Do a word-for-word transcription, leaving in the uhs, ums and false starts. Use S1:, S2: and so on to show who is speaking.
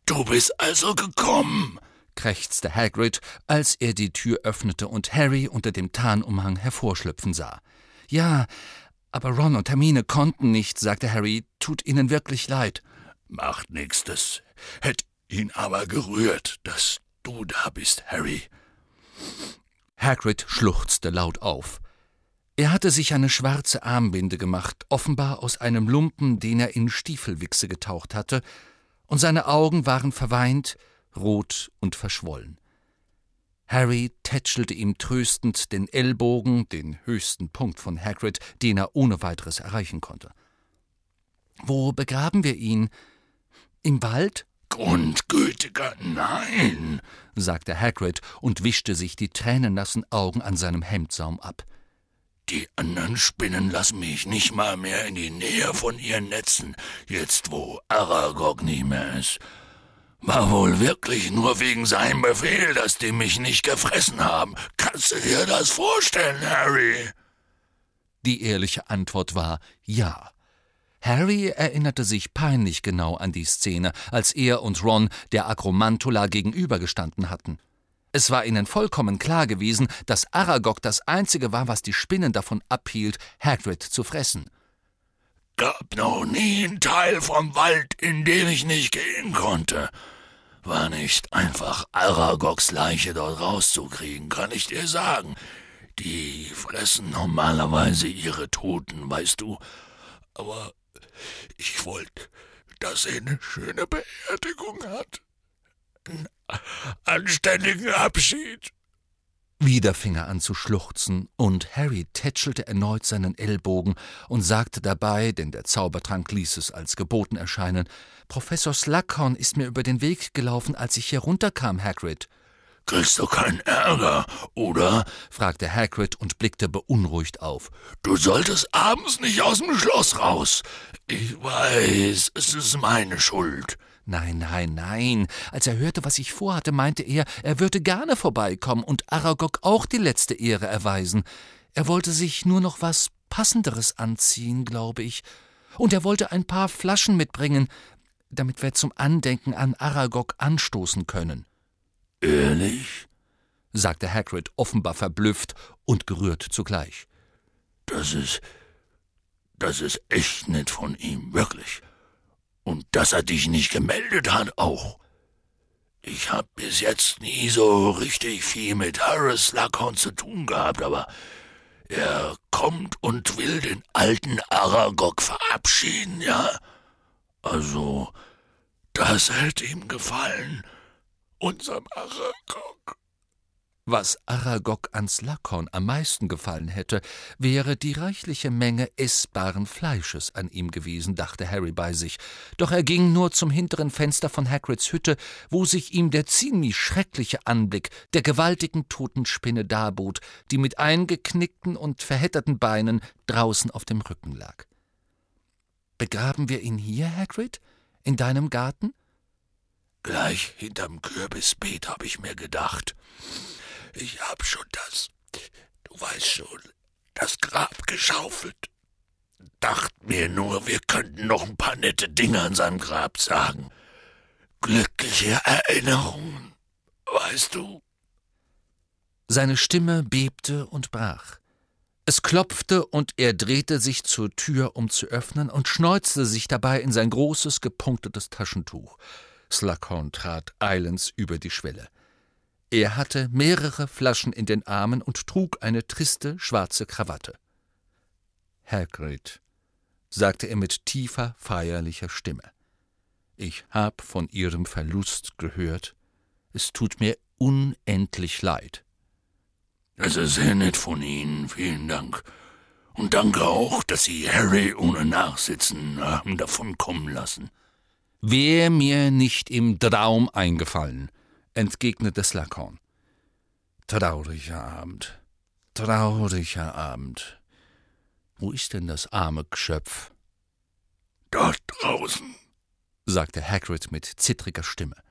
S1: Du bist also gekommen, krächzte Hagrid, als er die Tür öffnete und Harry unter dem Tarnumhang hervorschlüpfen sah. »Ja, aber Ron und Hermine konnten nicht«, sagte Harry, »tut ihnen wirklich leid.« »Macht nichts, das hätte ihn aber gerührt, dass du da bist, Harry.« Hagrid schluchzte laut auf. Er hatte sich eine schwarze Armbinde gemacht, offenbar aus einem Lumpen, den er in Stiefelwichse getaucht hatte, und seine Augen waren verweint, rot und verschwollen. Harry tätschelte ihm tröstend den Ellbogen, den höchsten Punkt von Hagrid, den er ohne weiteres erreichen konnte. »Wo begraben wir ihn? Im Wald?« »Grundgütiger, nein«, sagte Hagrid und wischte sich die tränennassen Augen an seinem Hemdsaum ab. »Die anderen Spinnen lassen mich nicht mal mehr in die Nähe von ihren Netzen, jetzt wo Aragog nicht mehr ist. War wohl wirklich nur wegen seinem Befehl, dass die mich nicht gefressen haben. Kannst du dir das vorstellen, Harry?« Die ehrliche Antwort war ja. Harry erinnerte sich peinlich genau an die Szene, als er und Ron der Akromantula gegenübergestanden hatten. Es war ihnen vollkommen klar gewesen, dass Aragog das Einzige war, was die Spinnen davon abhielt, Hagrid zu fressen. »Gab noch nie einen Teil vom Wald, in den ich nicht gehen konnte. War nicht einfach, Aragogs Leiche dort rauszukriegen, kann ich dir sagen. Die fressen normalerweise ihre Toten, weißt du. Aber ich wollte, dass er eine schöne Beerdigung hat. Einen anständigen Abschied.« Wieder fing er an zu schluchzen, und Harry tätschelte erneut seinen Ellbogen und sagte dabei, denn der Zaubertrank ließ es als geboten erscheinen, »Professor Slughorn ist mir über den Weg gelaufen, als ich hier runterkam, Hagrid.« »Kriegst du keinen Ärger, oder?« fragte Hagrid und blickte beunruhigt auf. »Du solltest abends nicht aus dem Schloss raus. Ich weiß, es ist meine Schuld.« »Nein, nein, nein. Als er hörte, was ich vorhatte, meinte er, er würde gerne vorbeikommen und Aragog auch die letzte Ehre erweisen. Er wollte sich nur noch was Passenderes anziehen, glaube ich. Und er wollte ein paar Flaschen mitbringen, damit wir zum Andenken an Aragog anstoßen können.« »Ehrlich?« sagte Hagrid, offenbar verblüfft und gerührt zugleich. »Das ist, das ist echt nett von ihm, wirklich. Und dass er dich nicht gemeldet hat, auch. Ich hab bis jetzt nie so richtig viel mit Horace Slughorn zu tun gehabt, aber er kommt und will den alten Aragog verabschieden, ja? Also, das hätte ihm gefallen, unserem Aragog.« Was Aragog an Slughorn am meisten gefallen hätte, wäre die reichliche Menge essbaren Fleisches an ihm gewesen, dachte Harry bei sich. Doch er ging nur zum hinteren Fenster von Hagrids Hütte, wo sich ihm der ziemlich schreckliche Anblick der gewaltigen toten Spinne darbot, die mit eingeknickten und verhätterten Beinen draußen auf dem Rücken lag. »Begraben wir ihn hier, Hagrid? In deinem Garten?« »Gleich hinterm Kürbisbeet, hab ich mir gedacht. Ich hab schon das, du weißt schon, das Grab geschaufelt. Dacht mir nur, wir könnten noch ein paar nette Dinge an seinem Grab sagen. Glückliche Erinnerungen, weißt du?« Seine Stimme bebte und brach. Es klopfte, und er drehte sich zur Tür, um zu öffnen, und schneuzte sich dabei in sein großes, gepunktetes Taschentuch. Slughorn trat eilends über die Schwelle. Er hatte mehrere Flaschen in den Armen und trug eine triste, schwarze Krawatte. »Hagrid«, sagte er mit tiefer, feierlicher Stimme, »ich hab von Ihrem Verlust gehört. Es tut mir unendlich leid.« »Das ist sehr nett von Ihnen, vielen Dank. Und danke auch, dass Sie Harry ohne Nachsitzen haben davon kommen lassen.« »Wär mir nicht im Traum eingefallen«, entgegnete Slughorn. »Trauriger Abend, trauriger Abend. Wo ist denn das arme Geschöpf?« »Dort draußen«, sagte Hagrid mit zittriger Stimme.